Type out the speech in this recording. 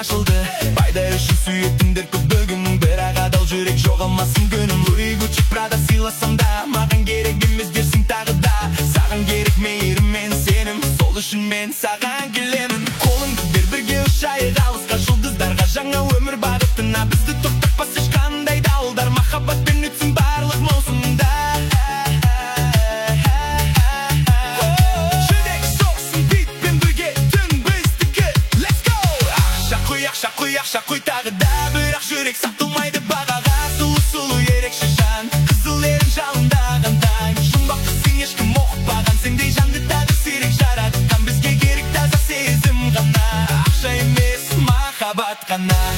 ашылды. Пайда үшін сүйеттіңдер көп бүгін, бірақ адал жүрек жоғалмасын күнім. Луи Гуччи Прада сыйласам да, маған керек емес дерсің тағы да. Саған керек мейірім мен сенім, сол үшін мен саған келемін. Қолыңды бер, бірге ұшайық алысқа, жұлдыздарға, жаңа өмір бағытына. Бізді тоқтатпас ешқандай дауылдар, махаббатпен өтсін барлық маусымда. Жүрек соқсын битпен бірге, түн біздікі, let's go! Ақша құй тағы да, бірақ жүрек сатылмайды бағаға. Сұлу ерекше жан, қызыл ерін жалындаған таң. Жұмбақты сен ешкім оқытпаған, сендей жанды тағы сирек жаратқан. Бізге керек таза сезім ғана, ақша емес махаббат қана.